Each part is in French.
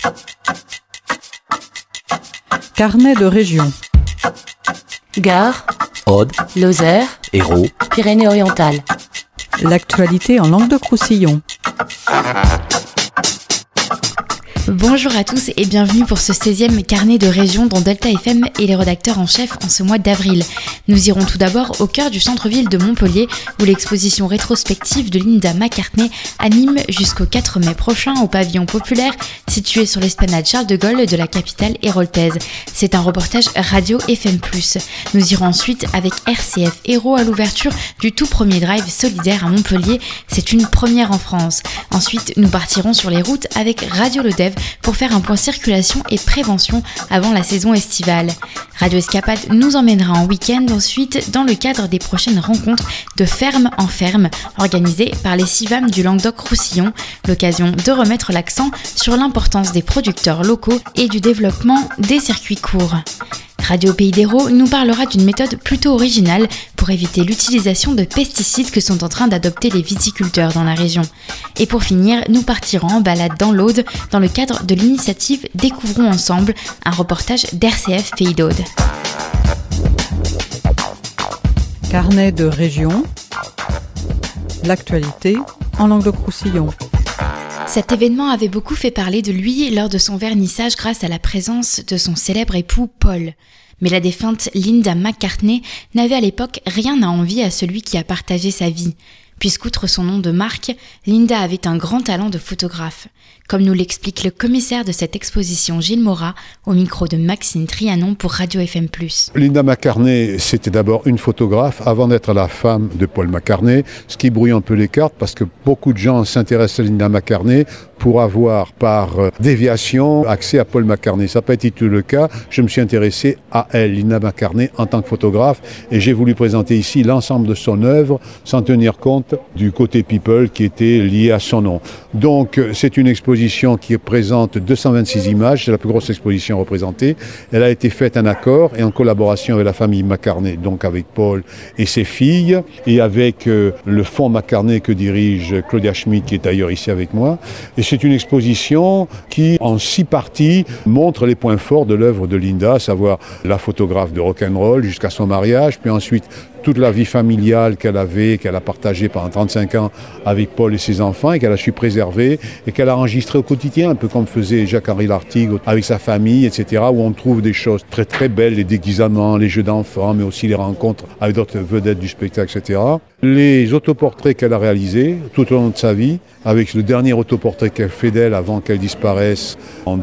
Carnet de région. Gard, Aude, Lozère, Hérault, Pyrénées-Orientales. L'actualité en Languedoc-Roussillon. Bonjour à tous et bienvenue pour ce 16e carnet de région dont Delta FM est les rédacteurs en chef en ce mois d'avril. Nous irons tout d'abord au cœur du centre-ville de Montpellier où l'exposition rétrospective de Linda McCartney anime jusqu'au 4 mai prochain au pavillon populaire situé sur l'esplanade Charles de Gaulle de la capitale héroltaise. C'est un reportage radio FM+. Nous irons ensuite avec RCF Hérault à l'ouverture du tout premier drive solidaire à Montpellier. C'est une première en France. Ensuite, nous partirons sur les routes avec Radio Le Dev pour faire un point circulation et prévention avant la saison estivale. Radio Escapade nous emmènera en week-end ensuite dans le cadre des prochaines rencontres de ferme en ferme organisées par les CIVAM du Languedoc-Roussillon, l'occasion de remettre l'accent sur l'importance des producteurs locaux et du développement des circuits courts. Radio Pays d'Hérault nous parlera d'une méthode plutôt originale pour éviter l'utilisation de pesticides que sont en train d'adopter les viticulteurs dans la région. Et pour finir, nous partirons en balade dans l'Aude dans le cadre de l'initiative Découvrons ensemble, un reportage d'RCF Pays d'Aude. Carnet de région. L'actualité en Languedoc-Roussillon. Cet événement avait beaucoup fait parler de lui lors de son vernissage grâce à la présence de son célèbre époux Paul. Mais la défunte Linda McCartney n'avait à l'époque rien à envier à celui qui a partagé sa vie, puisqu'outre son nom de marque, Linda avait un grand talent de photographe, comme nous l'explique le commissaire de cette exposition Gilles Morat au micro de Maxime Trianon pour Radio FM+. Linda McCartney, c'était d'abord une photographe avant d'être la femme de Paul McCartney, ce qui brouille un peu les cartes parce que beaucoup de gens s'intéressent à Linda McCartney pour avoir par déviation accès à Paul McCartney. Ça n'a pas été tout le cas. Je me suis intéressé à elle, Linda McCartney, en tant que photographe et j'ai voulu présenter ici l'ensemble de son œuvre sans tenir compte du côté people qui était lié à son nom. Donc c'est une exposition qui présente 226 images, c'est la plus grosse exposition représentée. Elle a été faite en accord et en collaboration avec la famille McCartney, donc avec Paul et ses filles et avec le fonds McCartney que dirige Claudia Schmidt qui est d'ailleurs ici avec moi. Et c'est une exposition qui, en 6 parties, montre les points forts de l'œuvre de Linda, à savoir la photographe de rock'n'roll jusqu'à son mariage, puis ensuite toute la vie familiale qu'elle avait, qu'elle a partagée pendant 35 ans avec Paul et ses enfants et qu'elle a su préserver et qu'elle a enregistré au quotidien, un peu comme faisait Jacques-Henri Lartigue avec sa famille, etc., où on trouve des choses très très belles, les déguisements, les jeux d'enfants, mais aussi les rencontres avec d'autres vedettes du spectacle, etc. Les autoportraits qu'elle a réalisés tout au long de sa vie, avec le dernier autoportrait qu'elle fait d'elle avant qu'elle disparaisse en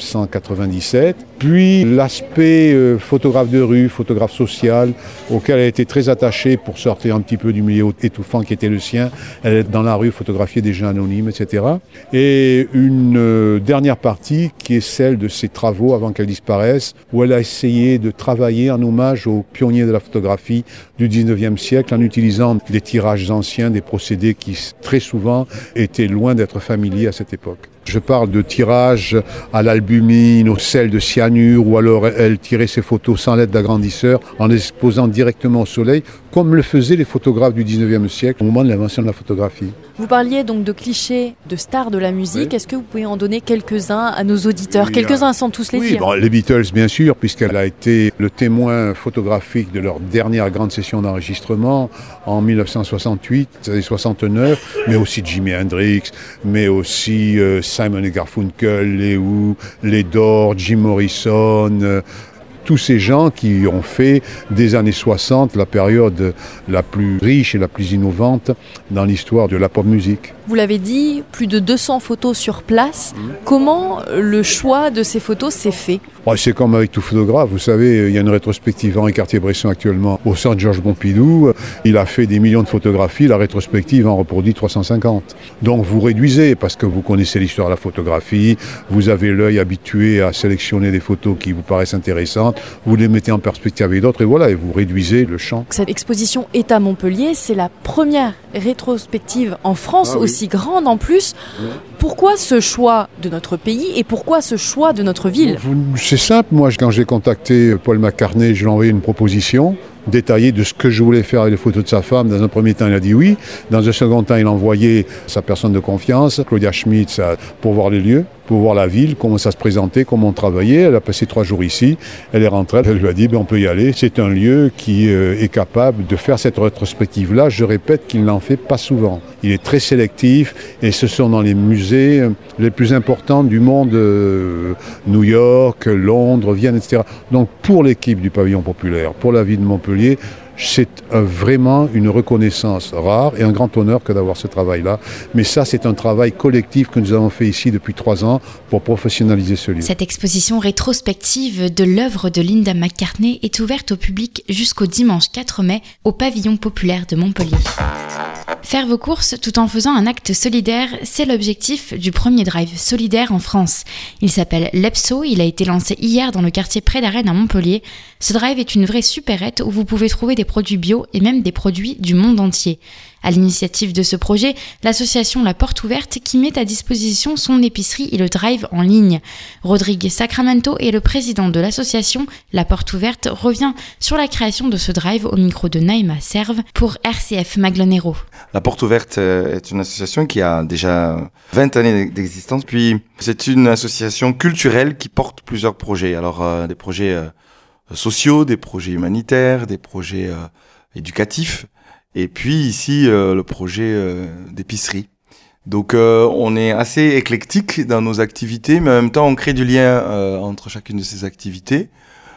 1997, puis l'aspect photographe de rue, photographe social, auquel elle a été très attachée pour sortir un petit peu du milieu étouffant qui était le sien. Elle est dans la rue, photographier des gens anonymes, etc. Et une dernière partie qui est celle de ses travaux avant qu'elle disparaisse, où elle a essayé de travailler en hommage aux pionniers de la photographie du 19e siècle en utilisant des tirages anciens, des procédés qui très souvent étaient loin d'être familiers à cette époque. Je parle de tirages à l'albumine, au sel de cyanure, ou alors elle tirait ses photos sans l'aide d'agrandisseur en les exposant directement au soleil, comme le faisaient les photographes du 19e siècle au moment de l'invention de la photographie. Vous parliez donc de clichés, de stars de la musique. Oui. Est-ce que vous pouvez en donner quelques-uns à nos auditeurs ? Quelques-uns sans tous les dire. Bon, les Beatles, bien sûr, puisqu'elle a été le témoin photographique de leur dernière grande session d'enregistrement en 1968 et 69, mais aussi Jimi Hendrix, mais aussi Simon et Garfunkel, les Who, les Doors, Jim Morrison, tous ces gens qui ont fait des années 60 la période la plus riche et la plus innovante dans l'histoire de la pop musique. Vous l'avez dit, plus de 200 photos sur place. Comment le choix de ces photos s'est fait ? C'est comme avec tout photographe, vous savez, il y a une rétrospective Henri Cartier-Bresson actuellement au Centre Georges Pompidou. Il a fait des millions de photographies, la rétrospective en reproduit 350. Donc vous réduisez parce que vous connaissez l'histoire de la photographie, vous avez l'œil habitué à sélectionner des photos qui vous paraissent intéressantes, vous les mettez en perspective avec d'autres et voilà, et vous réduisez le champ. Cette exposition est à Montpellier, c'est la première rétrospective en France, aussi grande en plus. Pourquoi ce choix de notre pays et pourquoi ce choix de notre ville ? C'est simple, moi quand j'ai contacté Paul McCartney, je lui ai envoyé une proposition détaillée de ce que je voulais faire avec les photos de sa femme. Dans un premier temps, il a dit oui. Dans un second temps, il a envoyé sa personne de confiance, Claudia Schmidt, pour voir les lieux. pour voir la ville, comment ça se présentait, comment on travaillait. Elle a passé 3 jours ici, elle est rentrée, elle lui a dit on peut y aller. C'est un lieu qui est capable de faire cette rétrospective-là. Je répète qu'il n'en fait pas souvent. Il est très sélectif et ce sont dans les musées les plus importants du monde, New York, Londres, Vienne, etc. Donc pour l'équipe du pavillon populaire, pour la ville de Montpellier, c'est vraiment une reconnaissance rare et un grand honneur que d'avoir ce travail-là. Mais ça, c'est un travail collectif que nous avons fait ici depuis 3 ans pour professionnaliser ce lieu. Cette exposition rétrospective de l'œuvre de Linda McCartney est ouverte au public jusqu'au dimanche 4 mai au pavillon populaire de Montpellier. Faire vos courses tout en faisant un acte solidaire, c'est l'objectif du premier drive solidaire en France. Il s'appelle l'EPSO, il a été lancé hier dans le quartier Près d'Arène à Montpellier. Ce drive est une vraie supérette où vous pouvez trouver des produits bio et même des produits du monde entier. À l'initiative de ce projet, l'association La Porte Ouverte qui met à disposition son épicerie et le drive en ligne. Rodrigue Sacramento est le président de l'association La Porte Ouverte, revient sur la création de ce drive au micro de Naïma Serve pour RCF Maglonero. La Porte Ouverte est une association qui a déjà 20 années d'existence, puis c'est une association culturelle qui porte plusieurs projets. Alors des projets sociaux, des projets humanitaires, des projets éducatifs. Et puis ici, le projet d'épicerie. Donc on est assez éclectique dans nos activités, mais en même temps on crée du lien entre chacune de ces activités.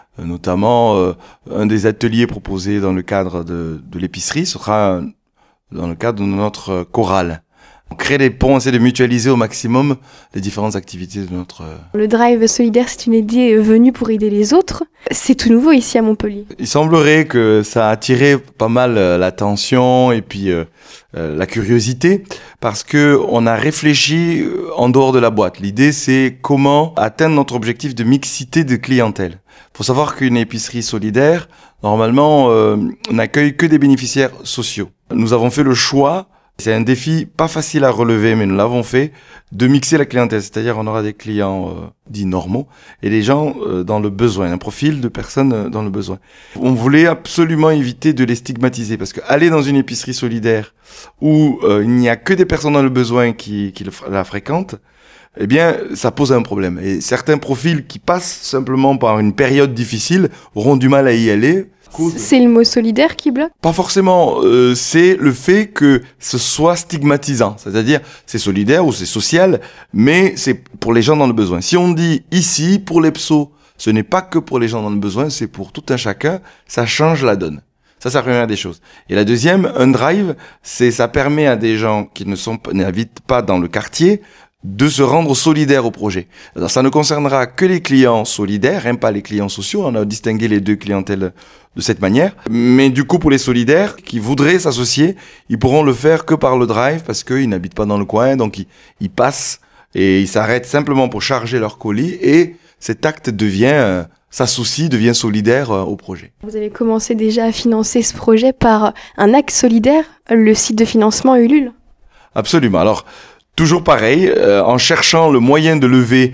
Notamment, un des ateliers proposés dans le cadre de l'épicerie sera dans le cadre de notre chorale. On crée des ponts, on essaie de mutualiser au maximum les différentes activités de notre... Le drive solidaire, c'est une idée venue pour aider les autres. C'est tout nouveau ici à Montpellier. Il semblerait que ça a attiré pas mal l'attention et puis la curiosité parce que on a réfléchi en dehors de la boîte. L'idée, c'est comment atteindre notre objectif de mixité de clientèle. Faut savoir qu'une épicerie solidaire, normalement, n'accueille que des bénéficiaires sociaux. Nous avons fait le choix. C'est un défi pas facile à relever, mais nous l'avons fait, de mixer la clientèle. C'est-à-dire, on aura des clients dits normaux et des gens dans le besoin, un profil de personnes dans le besoin. On voulait absolument éviter de les stigmatiser parce que aller dans une épicerie solidaire où il n'y a que des personnes dans le besoin qui la fréquentent, eh bien, ça pose un problème. Et certains profils qui passent simplement par une période difficile auront du mal à y aller. C'est le mot solidaire qui bloque ? Pas forcément, c'est le fait que ce soit stigmatisant. C'est-à-dire, c'est solidaire ou c'est social, mais c'est pour les gens dans le besoin. Si on dit ici, pour l'EPSO, ce n'est pas que pour les gens dans le besoin, c'est pour tout un chacun, ça change la donne. Ça, c'est la première des choses. Et la deuxième, un drive, ça permet à des gens qui n'habitent pas dans le quartier de se rendre solidaires au projet. Alors, ça ne concernera que les clients solidaires, pas les clients sociaux. On a distingué les deux clientèles de cette manière. Mais du coup, pour les solidaires qui voudraient s'associer, ils pourront le faire que par le drive parce qu'ils n'habitent pas dans le coin. Donc, ils passent et ils s'arrêtent simplement pour charger leur colis et cet acte devient solidaire au projet. Vous avez commencé déjà à financer ce projet par un acte solidaire, le site de financement Ulule. Absolument. Alors, toujours pareil, en cherchant le moyen de lever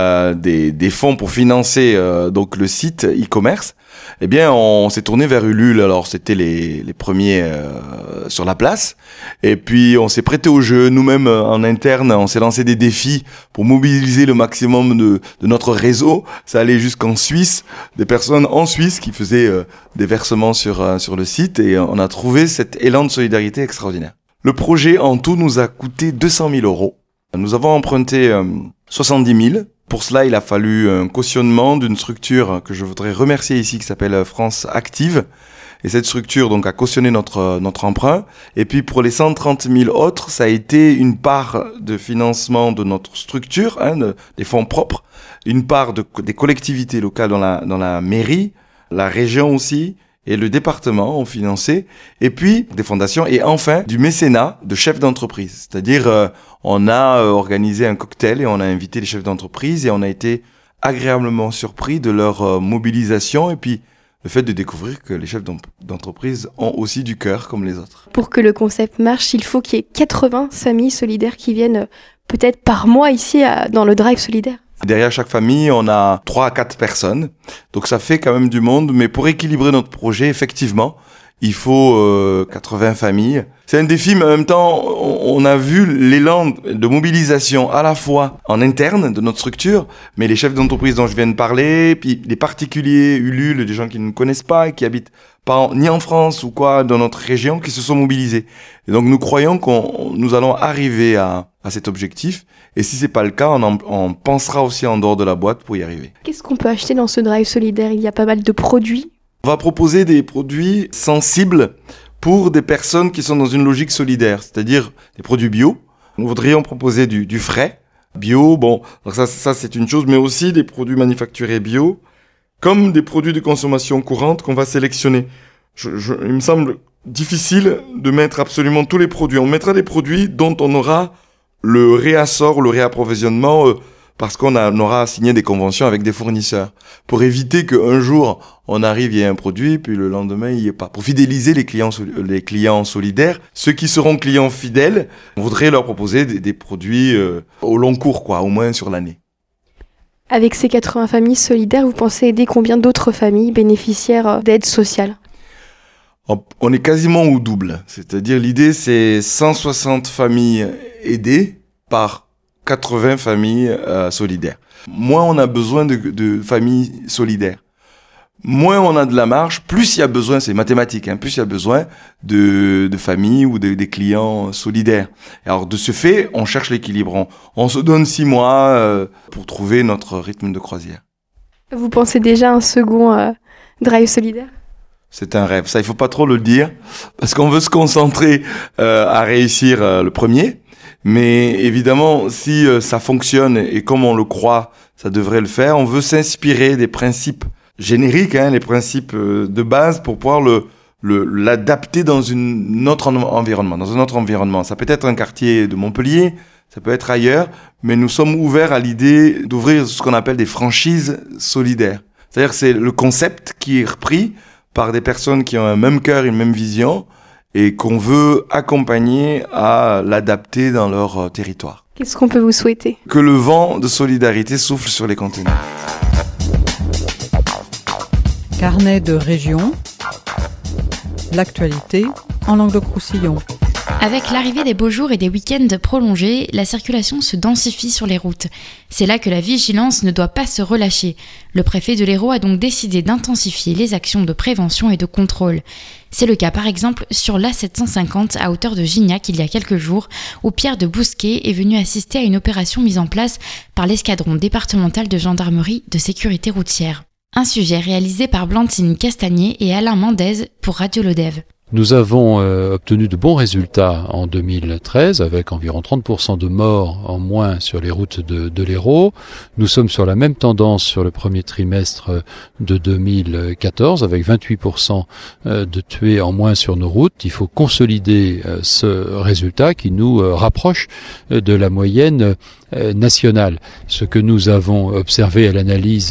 des fonds pour financer donc le site e-commerce, eh bien on s'est tourné vers Ulule. Alors c'était les premiers sur la place, et puis on s'est prêté au jeu. Nous-mêmes en interne, on s'est lancé des défis pour mobiliser le maximum de notre réseau. Ça allait jusqu'en Suisse, des personnes en Suisse qui faisaient des versements sur le site, et on a trouvé cet élan de solidarité extraordinaire. Le projet en tout nous a coûté 200 000 €. Nous avons emprunté 70 000. Pour cela, il a fallu un cautionnement d'une structure que je voudrais remercier ici, qui s'appelle France Active. Et cette structure donc a cautionné notre emprunt. Et puis pour les 130 000 autres, ça a été une part de financement de notre structure, des fonds propres, une part des collectivités locales dans la mairie, la région aussi, et le département ont financé, et puis des fondations, et enfin du mécénat de chefs d'entreprise. C'est-à-dire, on a organisé un cocktail et on a invité les chefs d'entreprise, et on a été agréablement surpris de leur mobilisation, et puis le fait de découvrir que les chefs d'entreprise ont aussi du cœur comme les autres. Pour que le concept marche, il faut qu'il y ait 80 familles solidaires qui viennent peut-être par mois ici dans le drive solidaire. Derrière chaque famille, on a 3 à 4 personnes. Donc ça fait quand même du monde. Mais pour équilibrer notre projet, effectivement, il faut 80 familles. C'est un défi, mais en même temps, on a vu l'élan de mobilisation à la fois en interne de notre structure, mais les chefs d'entreprise dont je viens de parler, puis les particuliers, Ulule, des gens qui ne nous connaissent pas, qui habitent pas ni en France ou quoi, dans notre région, qui se sont mobilisés. Et donc nous croyons nous allons arriver à cet objectif. Et si c'est pas le cas, on pensera aussi en dehors de la boîte pour y arriver. Qu'est-ce qu'on peut acheter dans ce drive solidaire? Il y a pas mal de produits. On va proposer des produits sensibles pour des personnes qui sont dans une logique solidaire, c'est-à-dire des produits bio. Nous voudrions proposer du frais, bio, bon, donc ça c'est une chose, mais aussi des produits manufacturés bio, comme des produits de consommation courante qu'on va sélectionner. Il me semble difficile de mettre absolument tous les produits. On mettra des produits dont on aura le réassort, le réapprovisionnement, parce qu'on aura signé des conventions avec des fournisseurs, pour éviter qu'un jour on arrive, il y ait un produit, puis le lendemain il n'y ait pas. Pour fidéliser les clients solidaires, ceux qui seront clients fidèles, on voudrait leur proposer des produits au long cours, quoi, au moins sur l'année. Avec ces 80 familles solidaires, vous pensez aider combien d'autres familles bénéficiaires d'aide sociale? On est quasiment au double, c'est-à-dire l'idée c'est 160 familles aidées par 80 familles solidaires. Moins on a besoin de familles solidaires, moins on a de la marge, plus il y a besoin, c'est mathématique, plus il y a besoin de familles ou des clients solidaires. Alors de ce fait, on cherche l'équilibre. On se donne 6 mois pour trouver notre rythme de croisière. Vous pensez déjà à un second drive solidaire? C'est un rêve, ça il faut pas trop le dire, parce qu'on veut se concentrer à réussir le premier. Mais évidemment, si ça fonctionne et comme on le croit, ça devrait le faire, on veut s'inspirer des principes génériques, les principes de base pour pouvoir l'adapter dans un autre environnement. Ça peut être un quartier de Montpellier, ça peut être ailleurs, mais nous sommes ouverts à l'idée d'ouvrir ce qu'on appelle des franchises solidaires. C'est-à-dire que c'est le concept qui est repris par des personnes qui ont un même cœur, une même vision, et qu'on veut accompagner à l'adapter dans leur territoire. Qu'est-ce qu'on peut vous souhaiter? Que le vent de solidarité souffle sur les conteneurs. Carnet de région, l'actualité en Languedoc-Roussillon. Avec l'arrivée des beaux jours et des week-ends prolongés, la circulation se densifie sur les routes. C'est là que la vigilance ne doit pas se relâcher. Le préfet de l'Hérault a donc décidé d'intensifier les actions de prévention et de contrôle. C'est le cas par exemple sur l'A750 à hauteur de Gignac il y a quelques jours, où Pierre de Bousquet est venu assister à une opération mise en place par l'escadron départemental de gendarmerie de sécurité routière. Un sujet réalisé par Blandine Castagnier et Alain Mendez pour Radio Lodève. Nous avons obtenu de bons résultats en 2013 avec environ 30% de morts en moins sur les routes de l'Hérault. Nous sommes sur la même tendance sur le premier trimestre de 2014 avec 28% de tués en moins sur nos routes. Il faut consolider ce résultat qui nous rapproche de la moyenne nationale. Ce que nous avons observé à l'analyse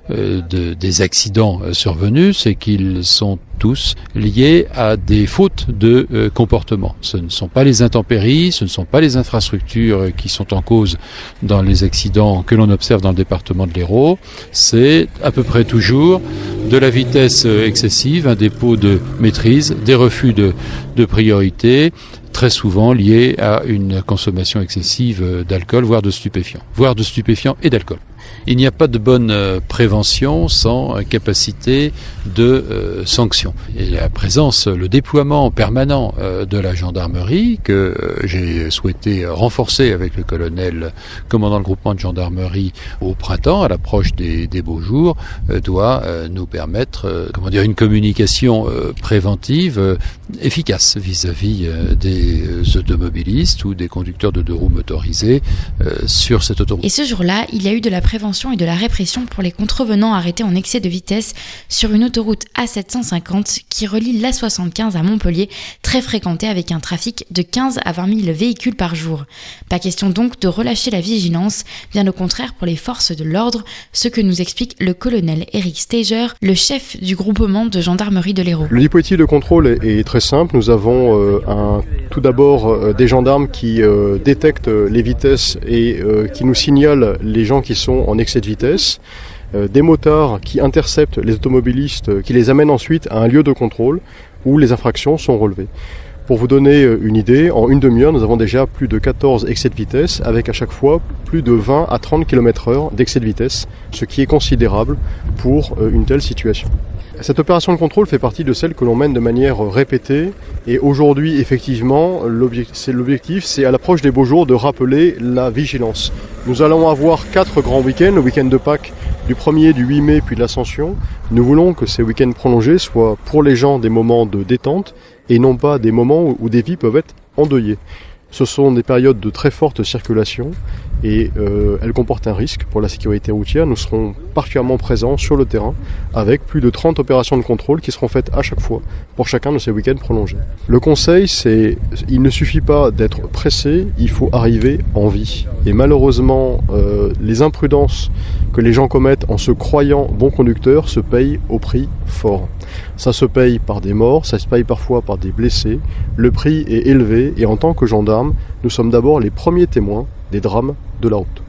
des accidents survenus, c'est qu'ils sont tous liés à des fautes de comportement. Ce ne sont pas les intempéries, ce ne sont pas les infrastructures qui sont en cause dans les accidents que l'on observe dans le département de l'Hérault. C'est à peu près toujours de la vitesse excessive, un dépôt de maîtrise, des refus de priorité, très souvent liés à une consommation excessive d'alcool, voire de stupéfiants et d'alcool. Il n'y a pas de bonne prévention sans capacité de sanction. Et la présence, le déploiement permanent de la gendarmerie, que j'ai souhaité renforcer avec le colonel commandant le groupement de gendarmerie au printemps, à l'approche des beaux jours, doit nous permettre une communication préventive efficace vis-à-vis des automobilistes ou des conducteurs de 2 roues motorisés sur cette autoroute. Et ce jour-là, il y a eu de la prévention et de la répression pour les contrevenants arrêtés en excès de vitesse sur une autoroute A750 qui relie l'A75 à Montpellier, très fréquentée avec un trafic de 15 à 20 000 véhicules par jour. Pas question donc de relâcher la vigilance, bien au contraire pour les forces de l'ordre, ce que nous explique le colonel Eric Steiger, le chef du groupement de gendarmerie de l'Hérault. Le dispositif de contrôle est très simple. Nous avons tout d'abord des gendarmes qui détectent les vitesses et qui nous signalent les gens qui sont en excès de vitesse. des motards qui interceptent les automobilistes, qui les amènent ensuite à un lieu de contrôle où les infractions sont relevées. Pour vous donner une idée, en une demi-heure, nous avons déjà plus de 14 excès de vitesse, avec à chaque fois plus de 20 à 30 km/h d'excès de vitesse, ce qui est considérable pour une telle situation. Cette opération de contrôle fait partie de celles que l'on mène de manière répétée, et aujourd'hui, effectivement, l'objectif, c'est à l'approche des beaux jours de rappeler la vigilance. Nous allons avoir 4 grands week-ends, le week-end de Pâques, du 1er, du 8 mai, puis de l'Ascension. Nous voulons que ces week-ends prolongés soient pour les gens des moments de détente, et non pas des moments où des vies peuvent être endeuillées. Ce sont des périodes de très forte circulation et elles comportent un risque pour la sécurité routière. Nous serons particulièrement présents sur le terrain avec plus de 30 opérations de contrôle qui seront faites à chaque fois pour chacun de ces week-ends prolongés. Le conseil, c'est il ne suffit pas d'être pressé, il faut arriver en vie. Et malheureusement, les imprudences que les gens commettent en se croyant bons conducteurs se payent au prix fort. Ça se paye par des morts, ça se paye parfois par des blessés. Le prix est élevé et en tant que gendarmes, nous sommes d'abord les premiers témoins des drames de la route.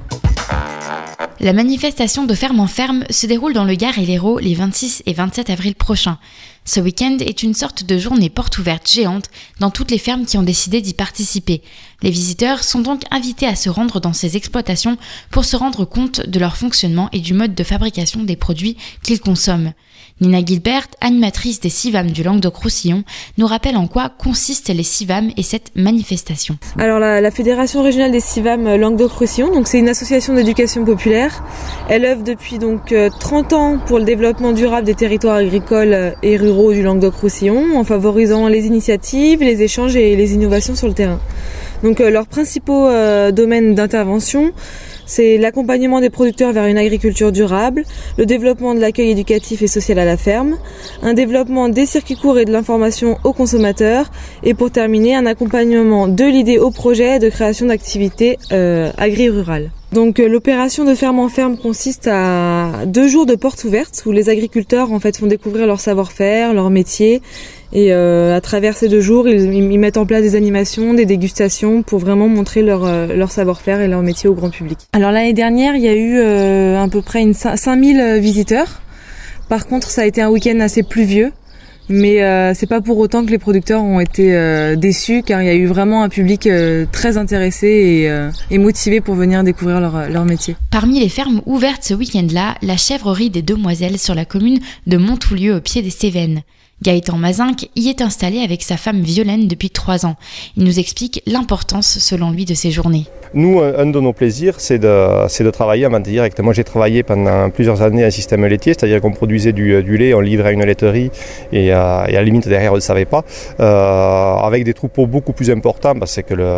La manifestation de Ferme en Ferme se déroule dans le Gard et l'Hérault les 26 et 27 avril prochains. Ce week-end est une sorte de journée porte ouverte géante dans toutes les fermes qui ont décidé d'y participer. Les visiteurs sont donc invités à se rendre dans ces exploitations pour se rendre compte de leur fonctionnement et du mode de fabrication des produits qu'ils consomment. Nina Gilbert, animatrice des CIVAM du Languedoc-Roussillon, nous rappelle en quoi consistent les CIVAM et cette manifestation. Alors la Fédération régionale des CIVAM Languedoc-Roussillon, donc c'est une association d'éducation populaire. Elle œuvre depuis donc 30 ans pour le développement durable des territoires agricoles et ruraux du Languedoc-Roussillon, en favorisant les initiatives, les échanges et les innovations sur le terrain. Donc leurs principaux domaines d'intervention, c'est l'accompagnement des producteurs vers une agriculture durable, le développement de l'accueil éducatif et social à la ferme, un développement des circuits courts et de l'information aux consommateurs, et pour terminer, un accompagnement de l'idée au projet de création d'activités agri-rurales. Donc l'opération de Ferme en Ferme consiste à 2 jours de portes ouvertes où les agriculteurs en fait font découvrir leur savoir-faire, leur métier, et à travers ces 2 jours ils mettent en place des animations, des dégustations pour vraiment montrer leur savoir-faire et leur métier au grand public. Alors l'année dernière il y a eu à peu près 5000 visiteurs. Par contre ça a été un week-end assez pluvieux. Mais c'est pas pour autant que les producteurs ont été déçus, car il y a eu vraiment un public très intéressé et motivé pour venir découvrir leur métier. Parmi les fermes ouvertes ce week-end-là, la chèvrerie des Demoiselles sur la commune de Montoulieu au pied des Cévennes. Gaëtan Mazinck y est installé avec sa femme Violaine depuis 3 ans. Il nous explique l'importance, selon lui, de ces journées. Nous, un de nos plaisirs, c'est de travailler en vente directe. Moi, j'ai travaillé pendant plusieurs années un système laitier, c'est-à-dire qu'on produisait du lait, on livrait à une laiterie et à la limite derrière, on ne le savait pas, avec des troupeaux beaucoup plus importants parce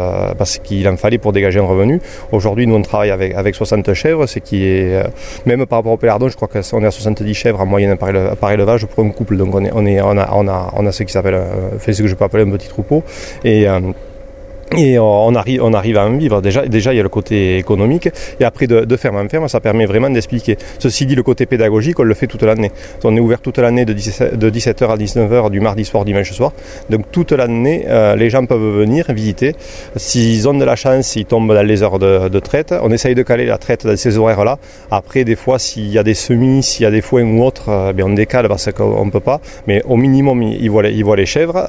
qu'il en fallait pour dégager un revenu. Aujourd'hui, nous, on travaille avec 60 chèvres, ce qui est, même par rapport au Pélardon, je crois qu'on est à 70 chèvres en moyenne par élevage pour un couple. Donc on a ce qui s'appelle, ce que je peux appeler un petit troupeau. Et on arrive à en vivre. Déjà, il y a le côté économique. Et après, de ferme en ferme, ça permet vraiment d'expliquer. Ceci dit, le côté pédagogique, on le fait toute l'année. On est ouvert toute l'année de 17h à 19h, du mardi soir, dimanche soir. Donc toute l'année, les gens peuvent venir visiter. S'ils ont de la chance, ils tombent dans les heures de traite. On essaye de caler la traite dans ces horaires-là. Après, des fois, s'il y a des semis, s'il y a des foins ou autres, on décale parce qu'on ne peut pas. Mais au minimum, ils voient les chèvres.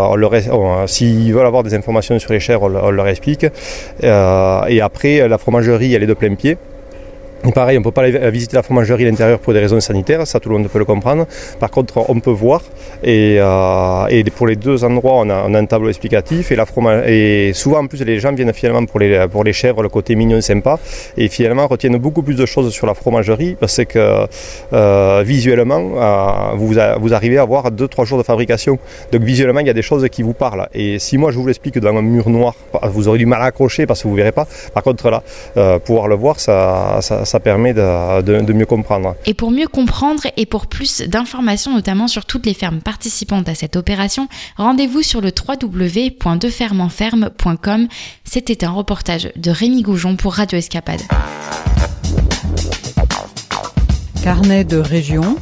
S'ils veulent avoir des informations sur les chèvres, on leur explique. Et après, la fromagerie, elle est de plein pied. Et pareil, on ne peut pas visiter la fromagerie à l'intérieur pour des raisons sanitaires, ça tout le monde peut le comprendre. Par contre, on peut voir, et pour les 2 endroits, on a un tableau explicatif, et souvent en plus les gens viennent finalement pour les chèvres, le côté mignon sympa, et finalement retiennent beaucoup plus de choses sur la fromagerie, parce que visuellement, vous arrivez à voir 2-3 jours de fabrication. Donc visuellement, il y a des choses qui vous parlent. Et si moi je vous l'explique dans un mur noir, vous aurez du mal à accrocher parce que vous ne verrez pas. Par contre là, pouvoir le voir, ça permet de mieux comprendre. Et pour mieux comprendre et pour plus d'informations, notamment sur toutes les fermes participantes à cette opération, rendez-vous sur le www.defermeenferme.com. C'était un reportage de Rémi Goujon pour Radio Escapade. Carnet de région.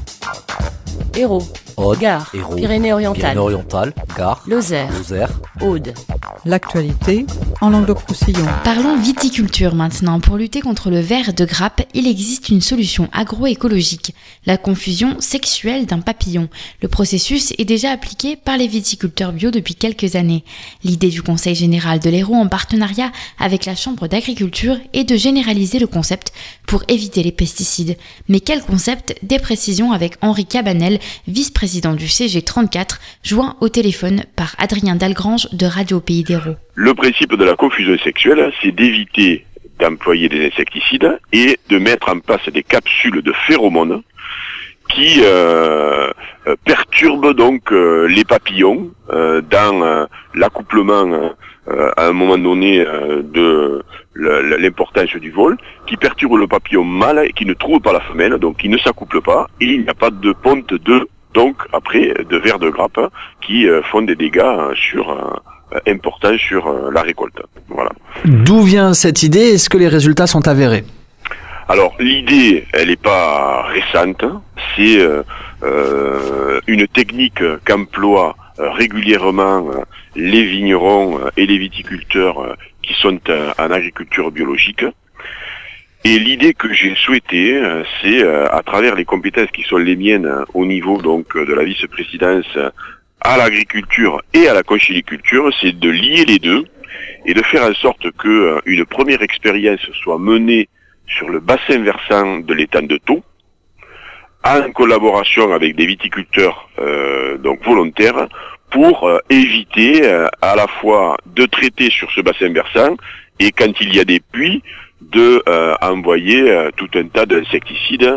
Hérault, Gard, Hérault, Pyrénées-Orientales, Pyrénées-Orientales, Gard, Lozère, Lozère, Aude. L'actualité en Languedoc-Roussillon. Parlons viticulture maintenant. Pour lutter contre le ver de grappe, il existe une solution agroécologique, la confusion sexuelle d'un papillon. Le processus est déjà appliqué par les viticulteurs bio depuis quelques années. L'idée du Conseil général de l'Hérault en partenariat avec la Chambre d'agriculture est de généraliser le concept pour éviter les pesticides. Mais quel concept? Des précisions avec Henri Cabanel, vice-président du CG34, joint au téléphone par Adrien Dalgrange de Radio Pays d'Hérault. Le principe de la confusion sexuelle, c'est d'éviter d'employer des insecticides et de mettre en place des capsules de phéromones qui perturbent donc les papillons dans l'accouplement à un moment donné de l'importance du vol, qui perturbe le papillon mâle et qui ne trouve pas la femelle, donc qui ne s'accouple pas, et il n'y a pas de ponte d'œufs, donc après de vers de grappe qui font des dégâts importants sur la récolte. Voilà. D'où vient cette idée? Est-ce que les résultats sont avérés? Alors l'idée, elle n'est pas récente, c'est une technique qu'emploient régulièrement les vignerons et les viticulteurs qui sont en agriculture biologique. Et l'idée que j'ai souhaitée, c'est à travers les compétences qui sont les miennes au niveau donc de la vice-présidence à l'agriculture et à la conchyliculture, c'est de lier les deux et de faire en sorte que une première expérience soit menée sur le bassin versant de l'étang de Thau, en collaboration avec des viticulteurs donc volontaires, pour éviter à la fois de traiter sur ce bassin versant et quand il y a des puits, de envoyer tout un tas d'insecticides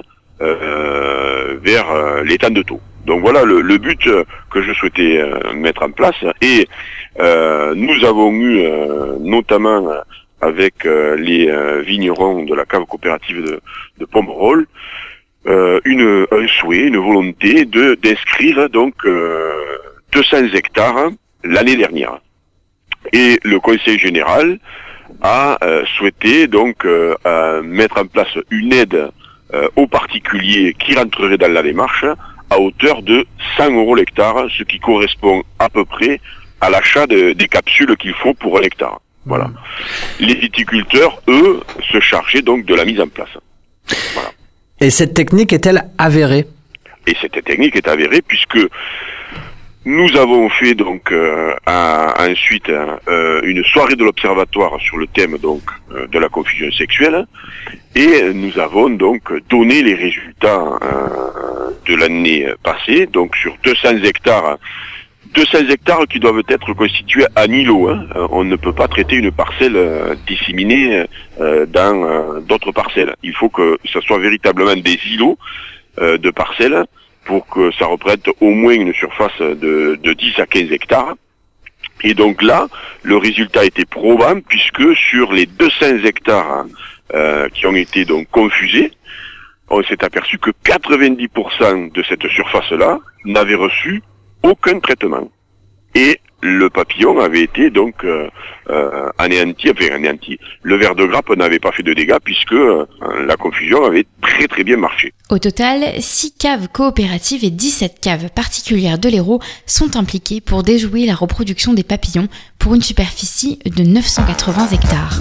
vers l'étang de Thau. Donc voilà le but que je souhaitais mettre en place. Et nous avons eu notamment avec les vignerons de la cave coopérative de Pomerol un souhait, une volonté d'inscrire donc 200 hectares l'année dernière. Et le Conseil général a souhaité donc mettre en place une aide aux particuliers qui rentreraient dans la démarche à hauteur de 100 € l'hectare, ce qui correspond à peu près à l'achat des capsules qu'il faut pour un hectare. Voilà. Les viticulteurs, eux, se chargeaient donc de la mise en place. Voilà. Et cette technique est-elle avérée? Et cette technique est avérée puisque nous avons fait donc ensuite une soirée de l'observatoire sur le thème donc de la confusion sexuelle et nous avons donc donné les résultats de l'année passée, donc sur 200 hectares qui doivent être constitués en îlots. On ne peut pas traiter une parcelle disséminée dans d'autres parcelles. Il faut que ce soit véritablement des îlots de parcelles pour que ça représente au moins une surface de 10 à 15 hectares. Et donc là, le résultat était probant puisque sur les 200 hectares qui ont été donc confusés, on s'est aperçu que 90% de cette surface-là n'avait reçu aucun traitement. Et le papillon avait été donc anéanti. Le ver de grappe n'avait pas fait de dégâts puisque la confusion avait très très bien marché. Au total, 6 caves coopératives et 17 caves particulières de l'Hérault sont impliquées pour déjouer la reproduction des papillons pour une superficie de 980 hectares.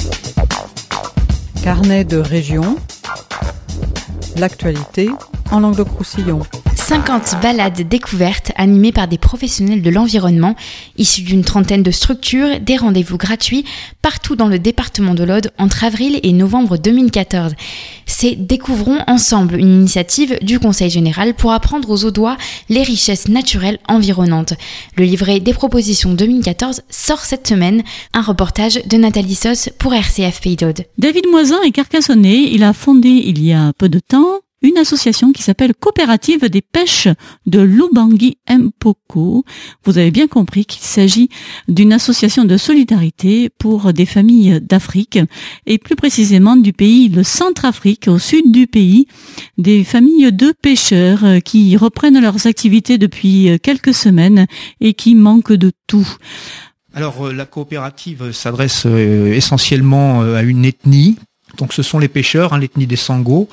Carnet de région. L'actualité en Languedoc-Roussillon. 50 balades découvertes animées par des professionnels de l'environnement, issus d'une trentaine de structures, des rendez-vous gratuits partout dans le département de l'Aude entre avril et novembre 2014. C'est Découvrons ensemble, une initiative du Conseil général pour apprendre aux Audois les richesses naturelles environnantes. Le livret des propositions 2014 sort cette semaine. Un reportage de Nathalie Sos pour RCF Pays d'Aude. David Moisin est carcassonnais. Il a fondé il y a peu de temps une association qui s'appelle Coopérative des pêches de Lubangui Mpoko. Vous avez bien compris qu'il s'agit d'une association de solidarité pour des familles d'Afrique et plus précisément du pays, le Centrafrique, au sud du pays, des familles de pêcheurs qui reprennent leurs activités depuis quelques semaines et qui manquent de tout. Alors la coopérative s'adresse essentiellement à une ethnie, donc ce sont les pêcheurs, l'ethnie des Sango.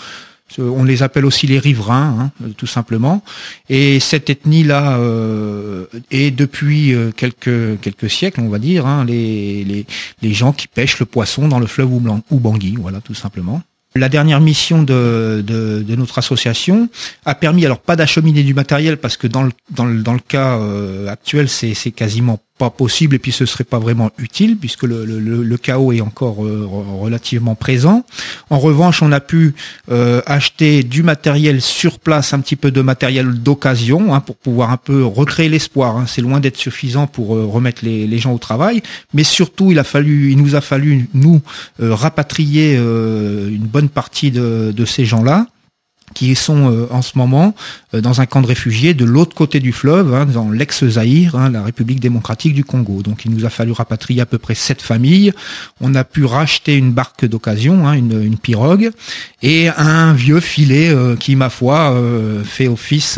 On les appelle aussi les riverains, tout simplement. Et cette ethnie-là est depuis quelques siècles, on va dire, les gens qui pêchent le poisson dans le fleuve Oubangui, voilà, tout simplement. La dernière mission de notre association a permis, alors pas d'acheminer du matériel parce que dans le cas actuel c'est quasiment pas possible et puis ce serait pas vraiment utile puisque le chaos est encore relativement présent. En revanche, on a pu acheter du matériel sur place, un petit peu de matériel d'occasion pour pouvoir un peu recréer l'espoir. C'est loin d'être suffisant pour remettre les gens au travail, mais surtout il nous a fallu rapatrier une bonne partie de ces gens-là qui sont en ce moment dans un camp de réfugiés de l'autre côté du fleuve, dans l'ex-Zaïre, la République démocratique du Congo. Donc il nous a fallu rapatrier à peu près 7 familles. On a pu racheter une barque d'occasion, une pirogue, et un vieux filet qui, ma foi, fait office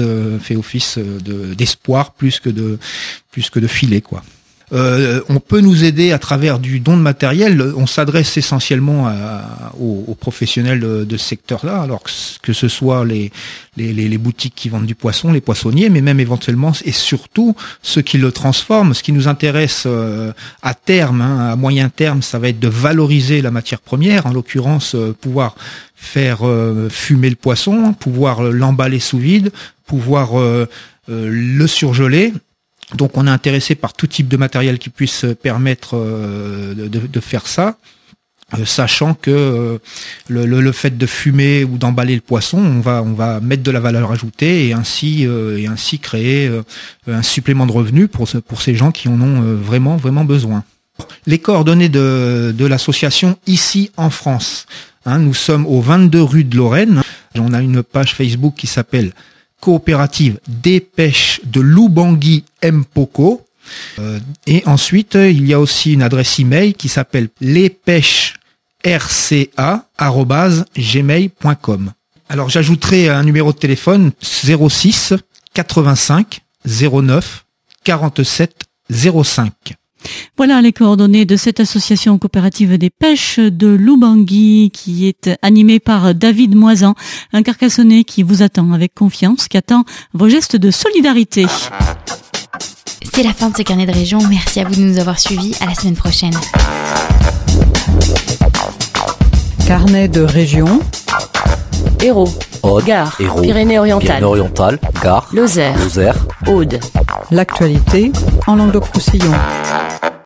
d'espoir plus que de filet, quoi. On peut nous aider à travers du don de matériel. On s'adresse essentiellement aux professionnels de ce secteur-là, alors que ce soit les boutiques qui vendent du poisson, les poissonniers, mais même éventuellement et surtout ceux qui le transforment. Ce qui nous intéresse à terme, à moyen terme, ça va être de valoriser la matière première, en l'occurrence pouvoir faire fumer le poisson, pouvoir l'emballer sous vide, pouvoir le surgeler. Donc on est intéressé par tout type de matériel qui puisse permettre de faire ça, sachant que le fait de fumer ou d'emballer le poisson, on va mettre de la valeur ajoutée et ainsi créer un supplément de revenus pour ces gens qui en ont vraiment besoin. Les coordonnées de l'association ici en France. Nous sommes au 22 rue de Lorraine. On a une page Facebook qui s'appelle Coopérative des pêches de l'Oubangui Mpoko. Et ensuite, il y a aussi une adresse email qui s'appelle lespêchesrca@gmail.com. Alors j'ajouterai un numéro de téléphone 06 85 09 47 05. Voilà les coordonnées de cette association coopérative des pêches de l'Oubangui qui est animée par David Moisan, un Carcassonnais qui vous attend avec confiance, qui attend vos gestes de solidarité. C'est la fin de ce carnet de région. Merci à vous de nous avoir suivis. À la semaine prochaine. Carnet de région. Hérault, Gard, Pyrénées-Orientales, Gard, Lozère, Lozère, Aude. L'actualité en Languedoc-Roussillon.